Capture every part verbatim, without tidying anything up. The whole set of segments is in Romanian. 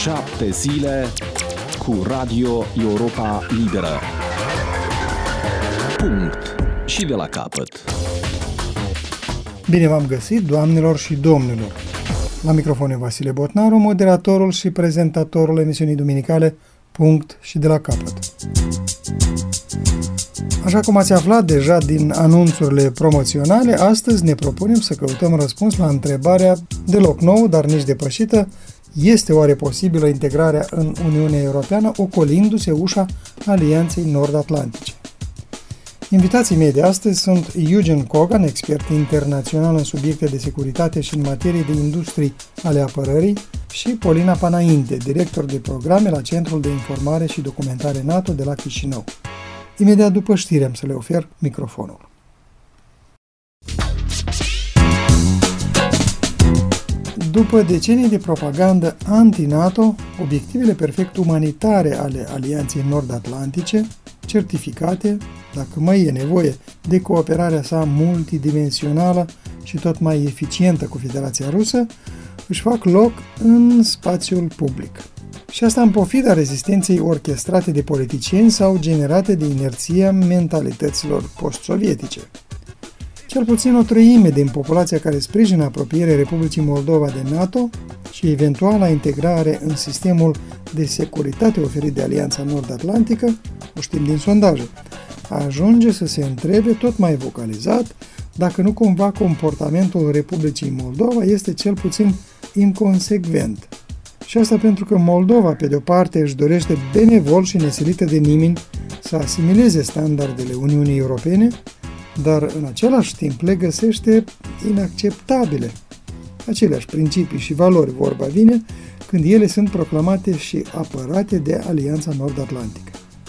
Șapte zile cu Radio Europa Liberă. Punct. Și de la capăt. Bine v-am găsit, doamnelor și domnilor! La microfon e Vasile Botnaru, moderatorul și prezentatorul emisiunii duminicale Punct și de la capăt. Așa cum ați aflat deja din anunțurile promoționale, astăzi ne propunem să căutăm răspuns la întrebarea deloc nouă, dar nici depășită: este oare posibilă integrarea în Uniunea Europeană ocolindu-se ușa Alianței Nord-Atlantice? Invitații mei de astăzi sunt Eugen Kogan, expert internațional în subiecte de securitate și în materie de industrii ale apărării, și Polina Panainte, director de programe la Centrul de Informare și Documentare NATO de la Chișinău. Imediat după știri am să le ofer microfonul. După decenii de propagandă anti-NATO, obiectivele perfect umanitare ale Alianței Nord-Atlantice, certificate, dacă mai e nevoie, de cooperarea sa multidimensională și tot mai eficientă cu Federația Rusă, își fac loc în spațiul public. Și asta în pofida rezistenței orchestrate de politicieni sau generate de inerția mentalităților post-sovietice. Cel puțin o treime din populația care sprijină apropierea Republicii Moldova de NATO și eventuala integrare în sistemul de securitate oferit de Alianța Nord-Atlantică, o știm din sondaje, ajunge să se întrebe tot mai vocalizat dacă nu cumva comportamentul Republicii Moldova este cel puțin inconsecvent. Și asta pentru că Moldova, pe de-o parte, își dorește benevol și nesilită de nimeni să asimileze standardele Uniunii Europene, dar în același timp le găsește inacceptabile. Aceleași principii și valori, vorba vine, când ele sunt proclamate și apărate de Alianța Nord-Atlantică.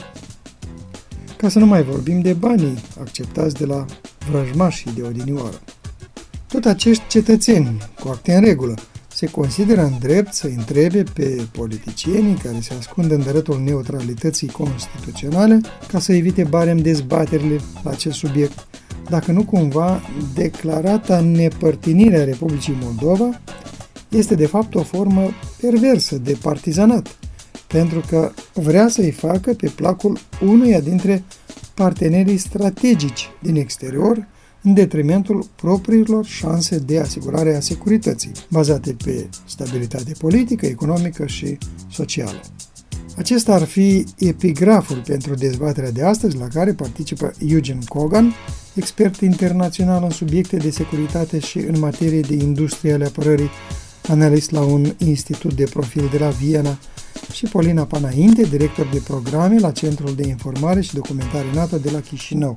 Ca să nu mai vorbim de banii acceptați de la vrăjmașii de odinioară. Tot acești cetățeni, cu acte în regulă, se consideră în drept să întrebe pe politicienii care se ascund în dărătul neutralității constituționale ca să evite barem dezbaterile la acest subiect, dacă nu cumva declarata nepărtinire a Republicii Moldova este de fapt o formă perversă de partizanat, pentru că vrea să-i facă pe placul unuia dintre partenerii strategici din exterior, în detrimentul propriilor șanse de asigurare a securității, bazate pe stabilitate politică, economică și socială. Acesta ar fi epigraful pentru dezbaterea de astăzi, la care participă Eugen Kogan, expert internațional în subiecte de securitate și în materie de industrie ale apărării, analist la un institut de profil de la Viena, și Polina Panainte, director de programe la Centrul de Informare și Documentare NATO de la Chișinău.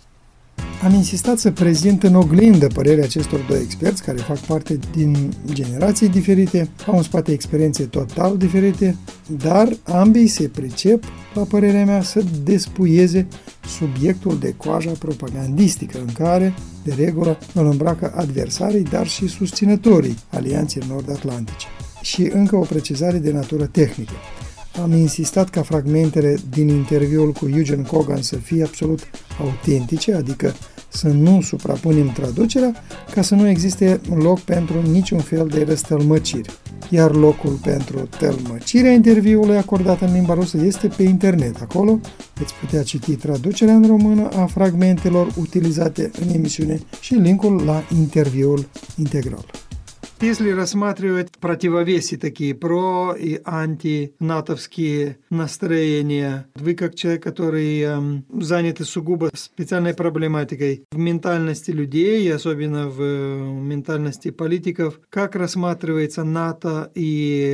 Am insistat să prezint în oglindă părerea acestor doi experți care fac parte din generații diferite, au în spate experiențe total diferite, dar ambii se pricep, la părerea mea, să despuieze subiectul de coaja propagandistică în care, de regulă, îl îmbracă adversarii, dar și susținătorii Alianței Nord-Atlantice. Și încă o precizare de natură tehnică. Am insistat ca fragmentele din interviul cu Eugen Kogan să fie absolut autentice, adică să nu suprapunem traducerea, ca să nu existe loc pentru niciun fel de răstălmăciri. Iar locul pentru tălmăcirea interviului acordat în limba rusă este pe internet. Acolo veți putea citi traducerea în română a fragmentelor utilizate în emisiune și linkul la interviul integral. Если рассматривать противовесы такие про- и антинатовские настроения, вы как человек, который э, занят сугубо специальной проблематикой в ментальности людей, особенно в ментальности политиков, как рассматривается НАТО и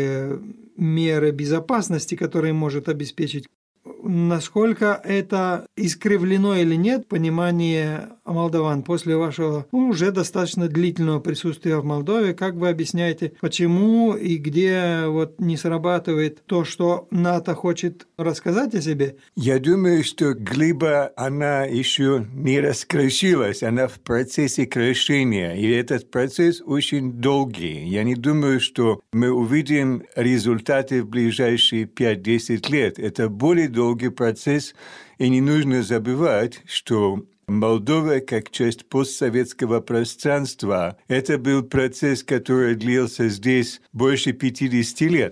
меры безопасности, которые может обеспечить? Насколько это искривлено или нет понимание молдаван после вашего ну, уже достаточно длительного присутствия в Молдове? Как вы объясняете, почему и где вот не срабатывает то, что НАТО хочет рассказать о себе? Я думаю, что глыба, она еще не раскрошилась, она в процессе крошения, и этот процесс очень долгий. Я не думаю, что мы увидим результаты в ближайшие пять-десять лет. Это более долгий процесс, и не нужно забывать, что Молдова, как часть постсоветского пространства, это был процесс, который длился здесь больше пятидесяти лет.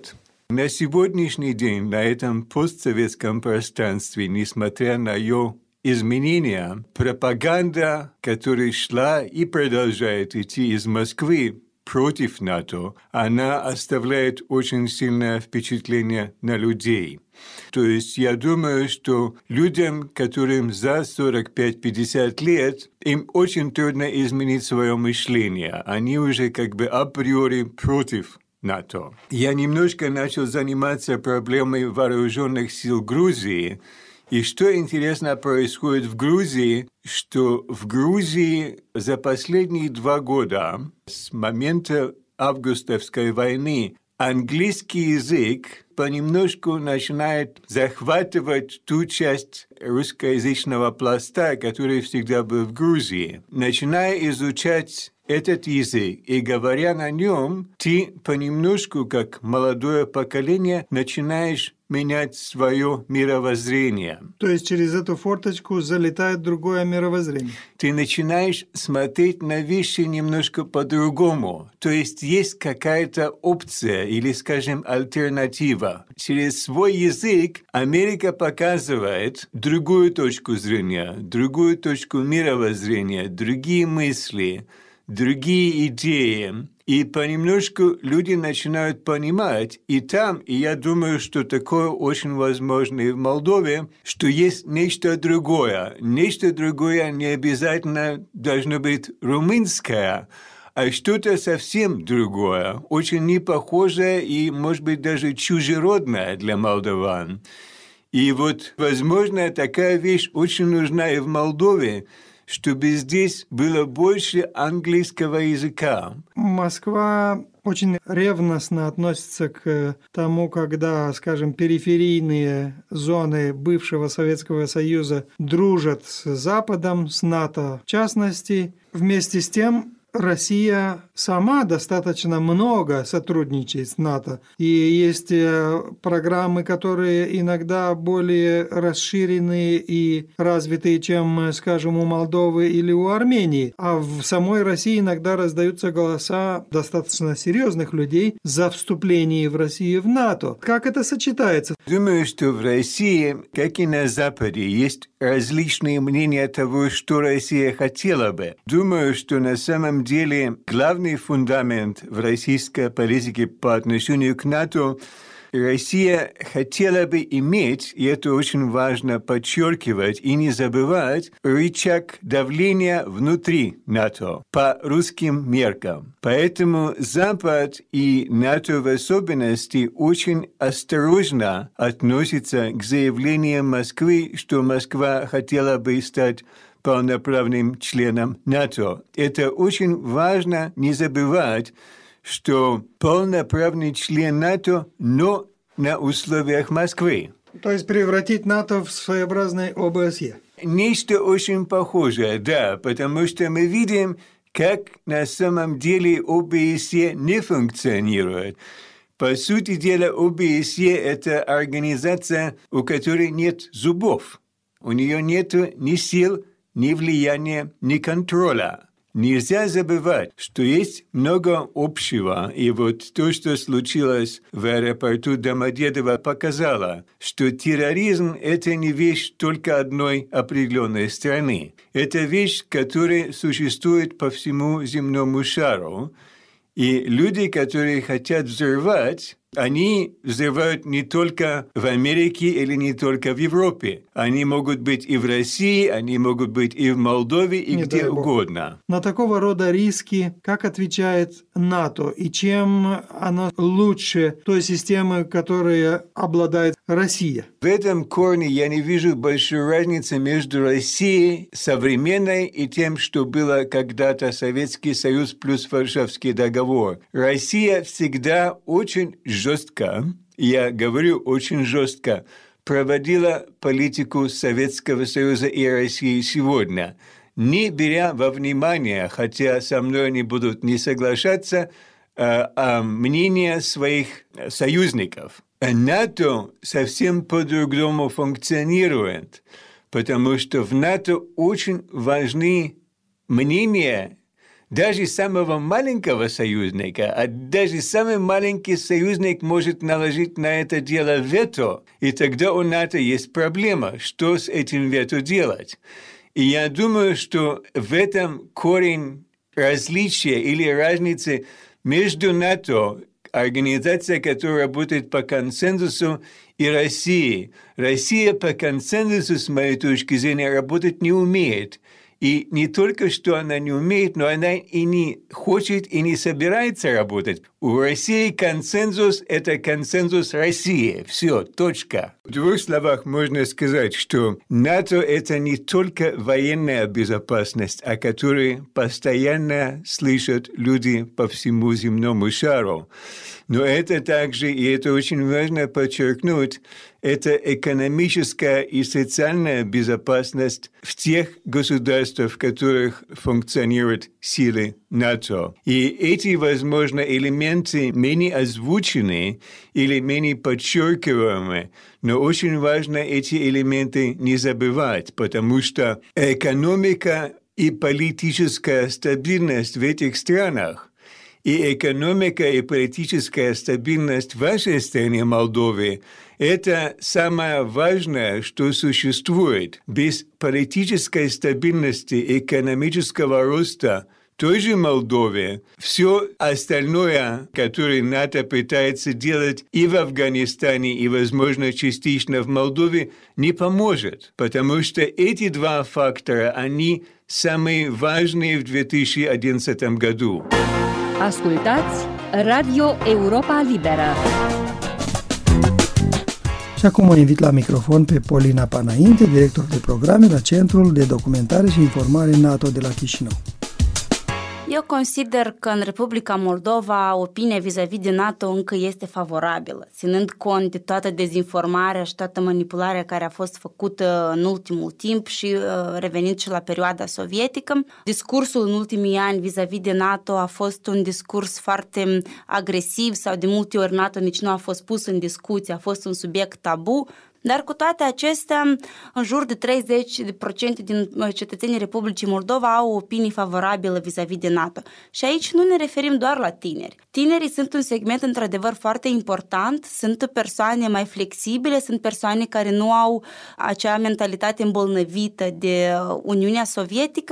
На сегодняшний день на этом постсоветском пространстве, несмотря на ее изменения, пропаганда, которая шла и продолжает идти из Москвы против НАТО, она оставляет очень сильное впечатление на людей. То есть я думаю, что людям, которым за сорок пять - пятьдесят лет, им очень трудно изменить свое мышление. Они уже как бы априори против НАТО. Я немножко начал заниматься проблемой вооруженных сил Грузии. И что интересно происходит в Грузии, что в Грузии за последние два года, с момента августовской войны, английский язык понемножку начинает захватывать ту часть русскоязычного пласта, который всегда был в Грузии. Начиная изучать этот язык и говоря на нем, ты понемножку, как молодое поколение, начинаешь менять свое мировоззрение. То есть через эту форточку залетает другое мировоззрение. Ты начинаешь смотреть на вещи немножко по-другому. То есть есть какая-то опция или, скажем, альтернатива. Через свой язык Америка показывает другую точку зрения, другую точку мировоззрения, другие мысли, другие идеи. И понемножку люди начинают понимать, и там, и я думаю, что такое очень возможно и в Молдове, что есть нечто другое. Нечто другое не обязательно должно быть румынское, а что-то совсем другое, очень непохожее и, может быть, даже чужеродное для молдаван. И вот, возможно, такая вещь очень нужна и в Молдове, чтобы здесь было больше английского языка. Москва очень ревностно относится к тому, когда, скажем, периферийные зоны бывшего Советского Союза дружат с Западом, с НАТО в частности. Вместе с тем Россия сама достаточно много сотрудничает с НАТО. И есть программы, которые иногда более расширенные и развитые, чем, скажем, у Молдовы или у Армении. А в самой России иногда раздаются голоса достаточно серьезных людей за вступление в Россию в НАТО. Как это сочетается? Думаю, что в России, как и на Западе, есть различные мнения того, что Россия хотела бы. Думаю, что на самом деле главный фундамент в российской политике по отношению к НАТО Россия хотела бы иметь, и это очень важно подчеркивать и не забывать, рычаг давления внутри НАТО по русским меркам. Поэтому Запад и НАТО в особенности очень осторожно относятся к заявлениям Москвы, что Москва хотела бы стать полноправным членом НАТО. Это очень важно не забывать, что полноправный член НАТО, но на условиях Москвы. То есть превратить НАТО в своеобразное ОБСЕ. Нечто очень похожее, да, потому что мы видим, как на самом деле ОБСЕ не функционирует. По сути дела, ОБСЕ – это организация, у которой нет зубов. У нее нет ни сил, ни влияния, ни контроля. Нельзя забывать, что есть много общего, и вот то, что случилось в аэропорту Домодедово, показало, что терроризм – это не вещь только одной определенной страны. Это вещь, которая существует по всему земному шару, и люди, которые хотят взрывать, они взрывают не только в Америке или не только в Европе. Они могут быть и в России, они могут быть и в Молдове, и не где угодно. На такого рода риски как отвечает НАТО и чем она лучше той системы, которой обладает Россия? В этом корне я не вижу большой разницы между Россией современной и тем, что было когда-то Советский Союз плюс Варшавский договор. Россия всегда очень жестко, я говорю очень жестко, проводила политику Советского Союза и России сегодня, не беря во внимание, хотя со мной они будут не соглашаться, а, а мнение своих союзников. А НАТО совсем по-другому функционирует, потому что в НАТО очень важны мнения Даже самого маленького союзника, а даже самый маленький союзник может наложить на это дело вето, и тогда у НАТО есть проблема, что с этим вето делать. И я думаю, что в этом корень различия или разницы между НАТО, организация, которая работает по консенсусу, и Россией. Россия по консенсусу, с моей точки зрения, работать не умеет. И не только что она не умеет, но она и не хочет, и не собирается работать. У России консенсус – это консенсус России. Все, точка. В двух словах можно сказать, что НАТО – это не только военная безопасность, о которой постоянно слышат люди по всему земному шару. Но это также, и это очень важно подчеркнуть, это экономическая и социальная безопасность в тех государствах, в которых функционируют силы НАТО. И эти, возможно, элементы менее озвучены или менее подчеркиваемы, но очень важно эти элементы не забывать, потому что экономика и политическая стабильность в этих странах, и экономика и политическая стабильность в вашей стране, Молдове, это самое важное, что существует. Без политической стабильности, экономического роста той же Молдове все остальное, которое НАТО пытается делать и в Афганистане, и, возможно, частично в Молдове, не поможет. Потому что эти два фактора, они самые важные в две tысячи одиннадцатом году. Ascultați Radio Europa Liberă. Și acum o invit la microfon pe Polina Panainte, director de programe la Centrul de Documentare și Informare NATO de la Chișinău. Eu consider că în Republica Moldova opinia vis-a-vis de NATO încă este favorabilă, ținând cont de toată dezinformarea și toată manipularea care a fost făcută în ultimul timp și revenind și la perioada sovietică. Discursul în ultimii ani vis-a-vis de NATO a fost un discurs foarte agresiv sau de multe ori NATO nici nu a fost pus în discuție, a fost un subiect tabu. Dar cu toate acestea, în jur de treizeci la sută din cetățenii Republicii Moldova au opinii favorabile vis-a-vis de NATO. Și aici nu ne referim doar la tineri. Tinerii sunt un segment într-adevăr foarte important, sunt persoane mai flexibile, sunt persoane care nu au acea mentalitate îmbolnăvită de Uniunea Sovietică,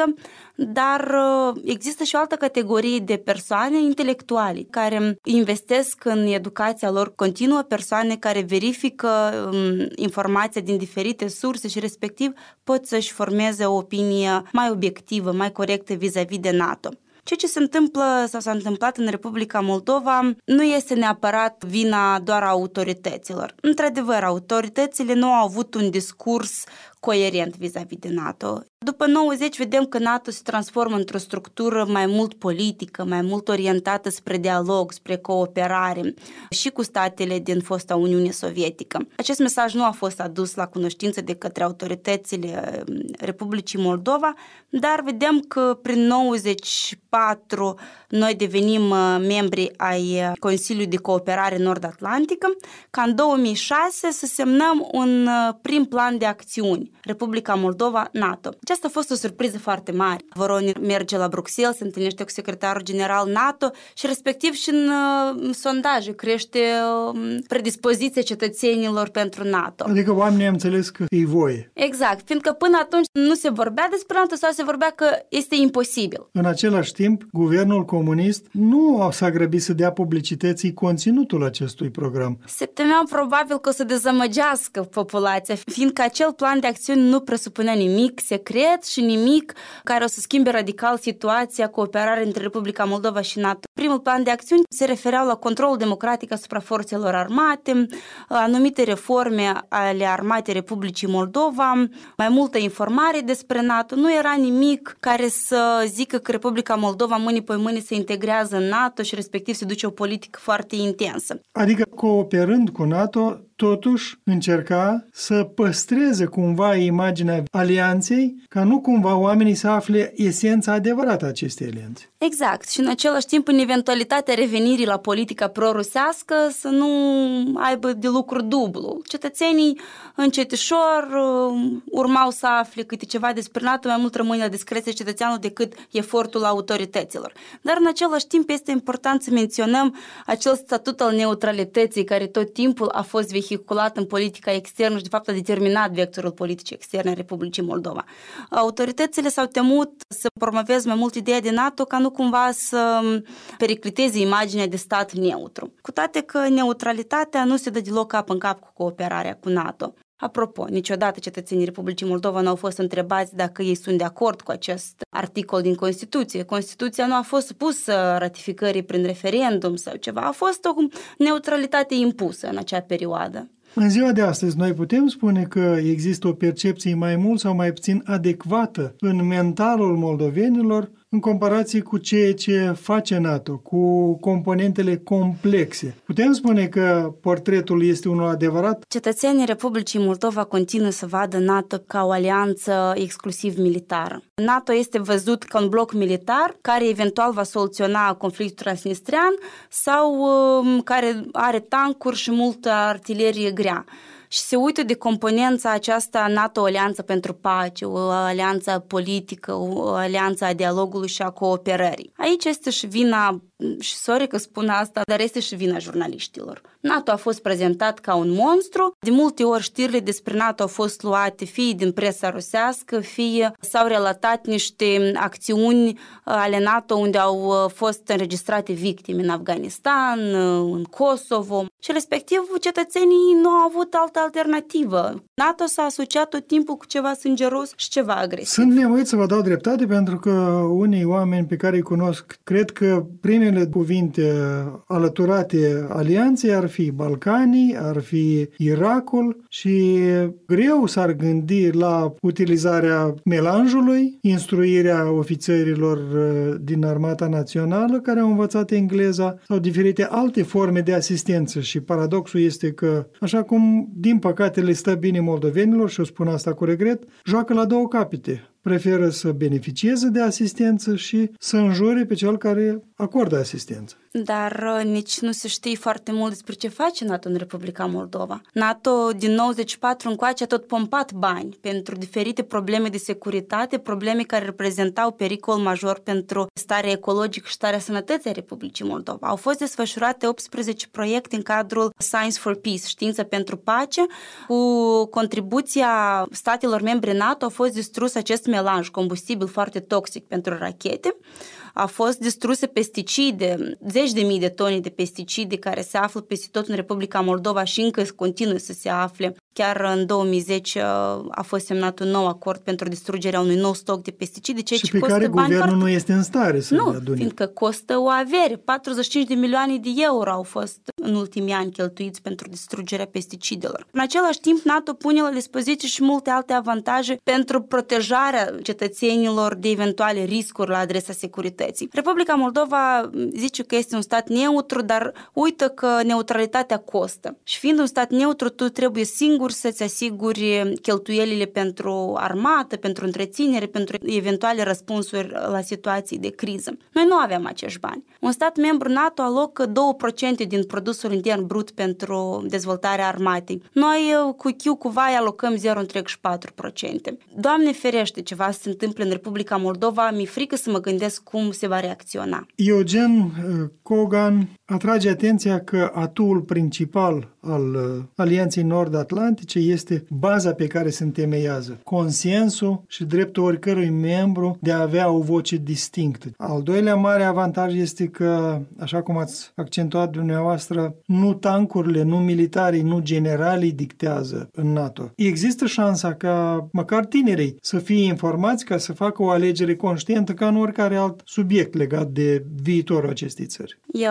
dar există și o altă categorie de persoane intelectuale care investesc în educația lor continuă, persoane care verifică informația din diferite surse și respectiv pot să-și formeze o opinie mai obiectivă, mai corectă vis-a-vis de NATO. Ceea ce se întâmplă sau s-a întâmplat în Republica Moldova nu este neapărat vina doar a autorităților. Într-adevăr, autoritățile nu au avut un discurs coerent vis-a-vis de NATO. După nouăzeci vedem că NATO se transformă într-o structură mai mult politică, mai mult orientată spre dialog, spre cooperare și cu statele din fosta Uniune Sovietică. Acest mesaj nu a fost adus la cunoștință de către autoritățile Republicii Moldova, dar vedem că prin nouăzeci și patru noi devenim membri ai Consiliului de Cooperare Nord-Atlantică, ca în două mii șase să semnăm un prim plan de acțiuni, Republica Moldova, NATO. Aceasta a fost o surpriză foarte mare. Voronin merge la Bruxelles, se întâlnește cu secretarul general NATO și respectiv și în uh, sondaje crește uh, predispoziția cetățenilor pentru NATO. Adică oamenii am înțeles că e voie. Exact, fiindcă până atunci nu se vorbea despre NATO sau se vorbea că este imposibil. În același timp, guvernul comunist nu s-a grăbit să dea publicității conținutul acestui program. Se temeau probabil că o să dezamăgească populația, fiindcă acel plan de acțiuni nu presupunea nimic secret și nimic care o să schimbe radical situația, cooperare între Republica Moldova și NATO. Primul plan de acțiuni se refereau la controlul democratic asupra forțelor armate, anumite reforme ale armatei Republicii Moldova, mai multă informare despre NATO. Nu era nimic care să zică că Republica Moldova mâine pe mâine se integrează în NATO și respectiv se duce o politică foarte intensă. Adică cooperând cu NATO, totuși încerca să păstreze cumva imaginea alianței, ca nu cumva oamenii să afle esența adevărată a acestei alianțe. Exact. Și în același timp, în eventualitatea revenirii la politica pro-rusească, să nu aibă de lucru dublu. Cetățenii încetișor urmau să afle câte ceva despre NATO, mai mult rămâne la discreție cetățeanul decât efortul autorităților. Dar în același timp este important să menționăm acel statut al neutralității care tot timpul a fost vehiculat în politica externă și de fapt a determinat vectorul politicii externe a Republicii Moldova. Autoritățile s-au temut să promoveze mai mult ideea de NATO ca nu cumva să pericliteze imaginea de stat neutru. Cu toate că neutralitatea nu se dă deloc cap în cap cu cooperarea cu NATO. Apropo, niciodată cetățenii Republicii Moldova nu au fost întrebați dacă ei sunt de acord cu acest articol din Constituție. Constituția nu a fost supusă ratificării prin referendum sau ceva, a fost o neutralitate impusă în acea perioadă. În ziua de astăzi, noi putem spune că există o percepție mai mult sau mai puțin adecvată în mentalul moldovenilor în comparație cu ceea ce face NATO, cu componentele complexe. Putem spune că portretul este unul adevărat? Cetățenii Republicii Moldova continuă să vadă NATO ca o alianță exclusiv militară. NATO este văzut ca un bloc militar care eventual va soluționa conflictul transnistrean sau um, care are tancuri și multă artilerie grea. Și se uită de componența aceasta NATO, o alianță pentru pace, o alianță politică, o alianță a dialogului și a cooperării. Aici este și vina, și sorry că spun asta, dar este și vina jurnaliștilor. NATO a fost prezentat ca un monstru, de multe ori știrile despre NATO au fost luate fie din presa rusească, fie s-au relatat niște acțiuni ale NATO unde au fost înregistrate victime în Afganistan, în Kosovo și respectiv cetățenii nu au avut altă alternativă. NATO s-a asociat tot timpul cu ceva sângeros și ceva agresiv. Sunt nevoit să vă dau dreptate pentru că unii oameni pe care îi cunosc cred că primele cuvinte alăturate alianței ar fi Balcanii, ar fi Irakul și greu s-ar gândi la utilizarea melanjului, instruirea ofițerilor din Armata Națională care au învățat engleza sau diferite alte forme de asistență și paradoxul este că, așa cum din păcate le stă bine moldovenilor și o spun asta cu regret, joacă la două capete. Preferă să beneficieze de asistență și să înjure pe cel care acordă asistență. Dar nici nu se știe foarte mult despre ce face NATO în Republica Moldova. NATO din nouăzeci și patru încoace a tot pompat bani pentru diferite probleme de securitate, probleme care reprezentau pericol major pentru starea ecologică și starea sănătății a Republicii Moldova. Au fost desfășurate optsprezece proiecte în cadrul Science for Peace, știință pentru pace. Cu contribuția statelor membre NATO a fost distrus acest melanj, combustibil foarte toxic pentru rachete. A fost distruse pesticide, zeci de mii de tone de pesticide care se află peste tot în Republica Moldova și încă continuă să se afle. Chiar în două mii zece a fost semnat un nou acord pentru distrugerea unui nou stoc de pesticide, ceea și ce pe costă care bani guvernul foarte... nu este în stare să nu, le adune. Fiindcă costă o avere. patruzeci și cinci de milioane de euro au fost în ultimii ani cheltuiți pentru distrugerea pesticidelor. În același timp, NATO pune la dispoziție și multe alte avantaje pentru protejarea cetățenilor de eventuale riscuri la adresa securității. Republica Moldova zice că este un stat neutru, dar uită că neutralitatea costă. Și fiind un stat neutru, tu trebuie singur să-ți asiguri cheltuielile pentru armată, pentru întreținere, pentru eventuale răspunsuri la situații de criză. Noi nu avem acești bani. Un stat membru NATO alocă două la sută din produsul intern brut pentru dezvoltarea armatei. Noi cu chiu cu vai alocăm zero virgulă patru la sută. Doamne ferește, ceva se întâmplă în Republica Moldova, mi-e frică să mă gândesc cum se va reacționa. Eugen Kogan atrage atenția că atul principal al Alianței Nord-Atlantice este baza pe care se întemeiază, consensul și dreptul oricărui membru de a avea o voce distinctă. Al doilea mare avantaj este că, așa cum ați accentuat dumneavoastră, nu tancurile, nu militarii, nu generalii dictează în NATO. Există șansa ca măcar tinerii să fie informați ca să facă o alegere conștientă ca în oricare alt subiect legat de viitorul acestei țări. Eu sper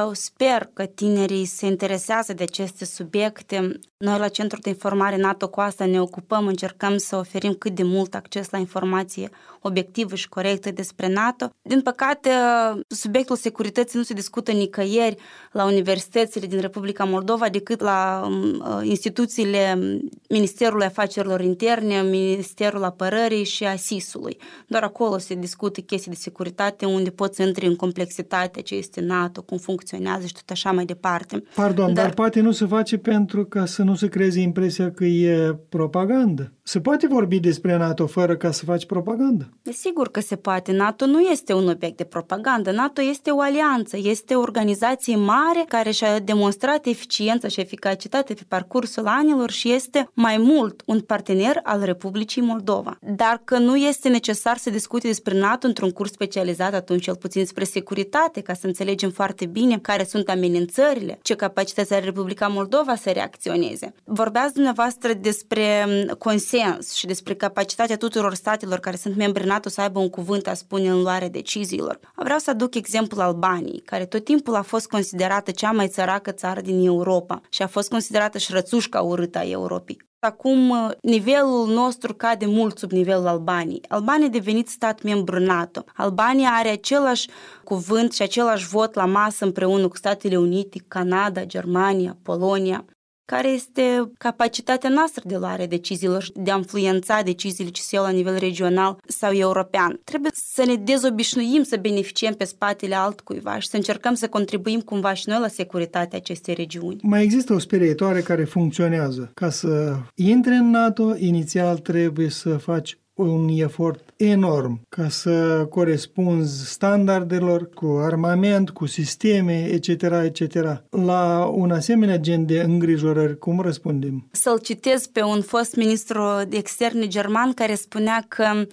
sper că tinerii se interesează de aceste subiecte. Noi la Centrul de Informare NATO cu asta ne ocupăm, încercăm să oferim cât de mult acces la informație obiectivă și corectă despre NATO. Din păcate, subiectul securității nu se discută nicăieri la universitățile din Republica Moldova decât la instituțiile Ministerului Afacerilor Interne, Ministerul Apărării și a S I S-ului. Doar acolo se discută chestii de securitate unde poți să intri în complexitate ce este NATO, cum funcționează și tot așa mai departe. Pardon, dar, dar poate nu se face pentru ca să nu se creeze impresia că e propagandă. Se poate vorbi despre NATO fără ca să faci propagandă? Sigur că se poate. NATO nu este un obiect de propagandă. NATO este o alianță, este o organizație mare care și-a demonstrat eficiența și eficacitate pe parcursul anilor și este mai mult un partener al Republicii Moldova. Dar că nu este necesar să discute despre NATO într-un curs specializat, atunci cel puțin despre securitate, ca să înțelegem foarte bine care sunt amenințările, ce capacități are Republica Moldova să reacționeze. Vorbeați dumneavoastră despre consens și despre capacitatea tuturor statelor care sunt membri NATO să aibă un cuvânt a spune în luarea deciziilor. Vreau să aduc exemplul Albaniei, care tot timpul a fost considerată cea mai țăracă țară din Europa și a fost considerată și rățușca urâtă a Europei. Acum, nivelul nostru cade mult sub nivelul Albaniei. Albania a devenit stat membru NATO. Albania are același cuvânt și același vot la masă împreună cu Statele Unite, Canada, Germania, Polonia. Care este capacitatea noastră de luare deciziilor, de a influența deciziile ce se iau la nivel regional sau european. Trebuie să ne dezobișnuim să beneficiem pe spatele altcuiva și să încercăm să contribuim cumva și noi la securitatea acestei regiuni. Mai există o sperietoare care funcționează. Ca să intri în NATO, inițial trebuie să faci un efort enorm ca să corespunzi standardelor cu armament, cu sisteme, et cetera, et cetera. La un asemenea gen de îngrijorări, cum răspundem? Să-l citez pe un fost ministru de externe german care spunea că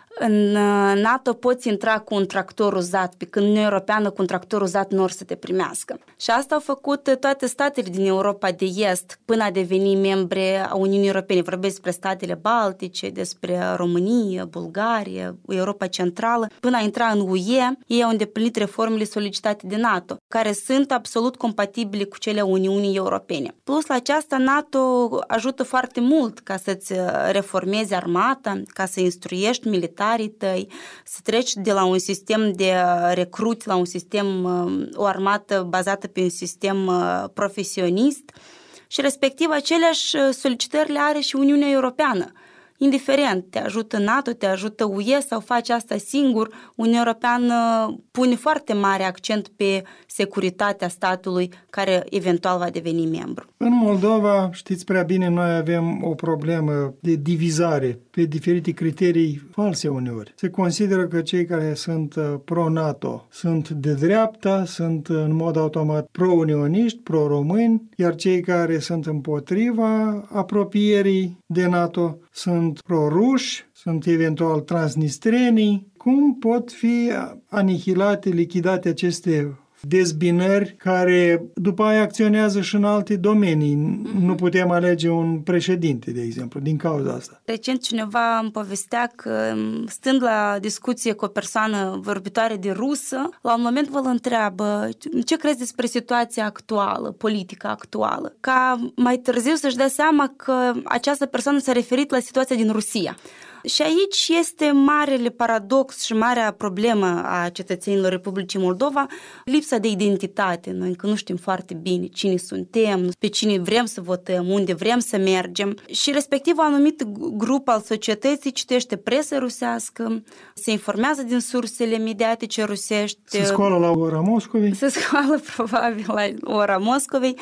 în NATO poți intra cu un tractor uzat, pe când Uniunea Europeană cu un tractor uzat nu or să te primească. Și asta au făcut toate statele din Europa de Est până a deveni membre a Uniunii Europene. Vorbesc despre statele Baltice, despre România, Bulgaria, Europa Centrală. Până a intra în U E, ei au îndeplinit reformele solicitate de NATO, care sunt absolut compatibile cu cele a Uniunii Europene. Plus la aceasta, NATO ajută foarte mult ca să-ți reformezi armata, ca să instruiești militari tăi, să treci de la un sistem de recruți la un sistem, o armată bazată pe un sistem profesionist și respectiv aceleași solicitări le are și Uniunea Europeană. Indiferent, te ajută NATO, te ajută U E sau faci asta singur, Uniunea Europeană pune foarte mare accent pe securitatea statului care eventual va deveni membru. În Moldova, știți prea bine, noi avem o problemă de divizare pe diferite criterii false uneori. Se consideră că cei care sunt pro-NATO sunt de dreapta, sunt în mod automat pro-unioniști, pro-români, iar cei care sunt împotriva apropierii de NATO sunt pro-ruși, sunt eventual transnistrenii. Cum pot fi anihilate, lichidate aceste dezbinări care după aia acționează și în alte domenii? Mm-hmm. Nu putem alege un președinte, de exemplu, din cauza asta. Recent cineva îmi povestea că, stând la discuție cu o persoană vorbitoare de rusă, la un moment vă întreabă ce crezi despre situația actuală, politica actuală, ca mai târziu să-și dea seama că această persoană s-a referit la situația din Rusia. Și aici este marele paradox și marea problemă a cetățenilor Republicii Moldova, lipsa de identitate. Noi încă nu știm foarte bine cine suntem, pe cine vrem să votăm, unde vrem să mergem. Și respectiv un anumit grup al societății citește presă rusească, se informează din sursele mediatice rusești. Se scoală la ora Moscovei. Se scoală probabil la ora Moscovei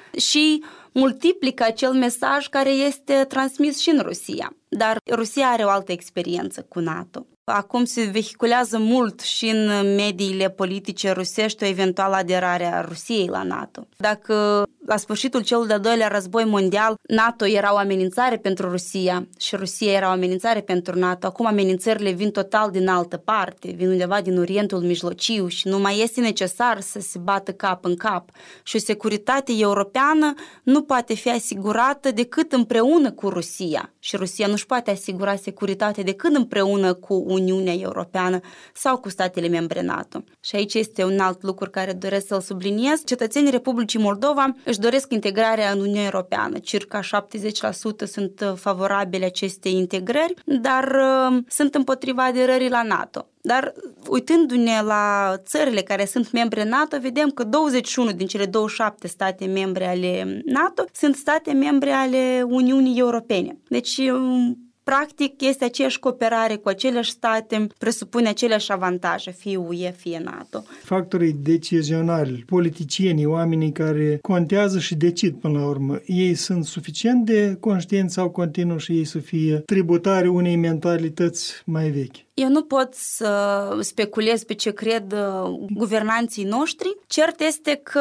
și multiplică acel mesaj care este transmis și în Rusia. Dar Rusia are o altă experiență cu NATO. Acum se vehiculează mult și în mediile politice rusești o eventuală aderare a Rusiei la NATO. Dacă la sfârșitul celui de-al doilea război mondial NATO era o amenințare pentru Rusia și Rusia era o amenințare pentru NATO, acum amenințările vin total din altă parte, vin undeva din Orientul Mijlociu și nu mai este necesar să se bată cap în cap. Și o securitate europeană nu poate fi asigurată decât împreună cu Rusia. Și Rusia nu-și poate asigura securitate decât împreună cu Uniunea Europeană sau cu statele membre NATO. Și aici este un alt lucru care doresc să-l subliniez. Cetățenii Republicii Moldova își doresc integrarea în Uniunea Europeană. Circa șaptezeci la sută sunt favorabili acestei integrări, dar uh, sunt împotriva aderării la NATO. Dar uitându-ne la țările care sunt membre NATO, vedem că douăzeci și unu din cele douăzeci și șapte state membre ale NATO sunt state membre ale Uniunii Europene. Deci, practic, este aceeași cooperare cu aceleași state, presupune aceleași avantaje, fie U E, fie NATO. Factorii decizionali, politicienii, oamenii care contează și decid până la urmă, ei sunt suficient de conștienți sau continuă și ei să fie tributari unei mentalități mai vechi? Eu nu pot să speculez pe ce cred guvernanții noștri. Cert este că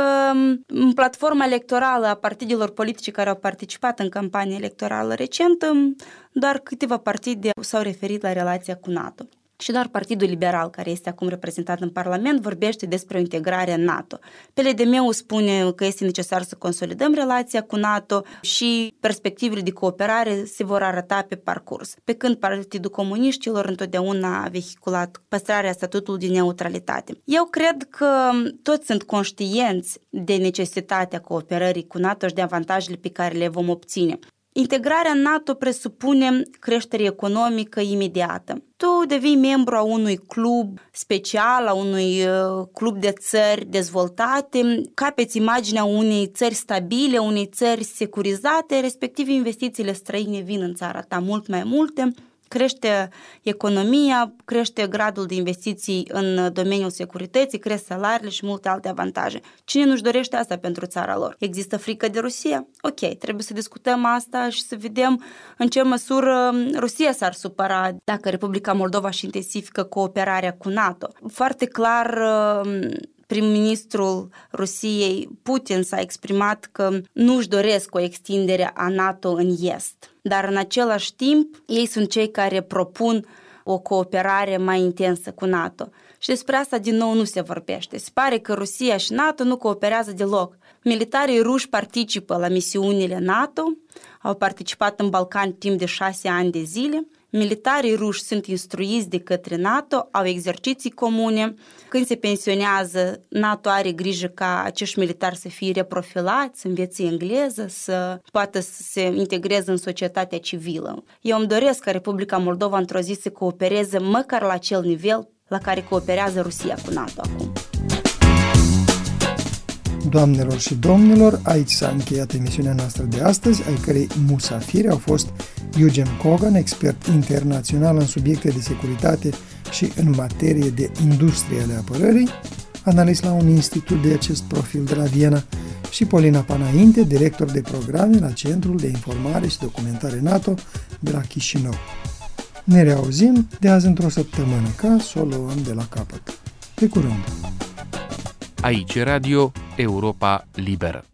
în platforma electorală a partidelor politice care au participat în campania electorală recentă, doar câteva partide s-au referit la relația cu NATO. Și doar Partidul Liberal, care este acum reprezentat în Parlament, vorbește despre o integrare în NATO. P L D M-ul spune că este necesar să consolidăm relația cu NATO și perspectivele de cooperare se vor arăta pe parcurs. Pe când Partidul Comuniștilor întotdeauna a vehiculat păstrarea statutului de neutralitate. Eu cred că toți sunt conștienți de necesitatea cooperării cu NATO și de avantajele pe care le vom obține. Integrarea NATO presupune creștere economică imediată. Tu devii membru a unui club special, a unui club de țări dezvoltate, capeți imaginea unei țări stabile, unei țări securizate, respectiv investițiile străine vin în țara ta mult mai multe, crește economia, crește gradul de investiții în domeniul securității, cresc salariile și multe alte avantaje. Cine nu-și dorește asta pentru țara lor? Există frică de Rusia? Ok, trebuie să discutăm asta și să vedem în ce măsură Rusia s-ar supăra dacă Republica Moldova își intensifică cooperarea cu NATO. Foarte clar, prim-ministrul Rusiei, Putin, s-a exprimat că nu își doresc o extindere a NATO în Est. Dar în același timp, ei sunt cei care propun o cooperare mai intensă cu NATO. Și despre asta din nou nu se vorbește. Se pare că Rusia și NATO nu cooperează deloc. Militarii ruși participă la misiunile NATO, au participat în Balcani timp de șase ani de zile. Militarii ruși sunt instruiți de către NATO, au exerciții comune. Când se pensionează, NATO are grijă ca acești militari să fie reprofilați, să învețe engleză, să poată să se integreze în societatea civilă. Eu îmi doresc ca Republica Moldova într-o zi să coopereze măcar la acel nivel la care cooperează Rusia cu NATO acum. Doamnelor și domnilor, aici s-a încheiat emisiunea noastră de astăzi, ai cărei musafiri au fost Eugen Kogan, expert internațional în subiecte de securitate și în materie de industrie ale apărării, analist la un institut de acest profil de la Viena, și Polina Panainte, director de programe la Centrul de Informare și Documentare NATO de la Chișinău. Ne reauzim de azi într-o săptămână, ca să o luăm de la capăt. Pe curând! Aici Radio Europa Liberă.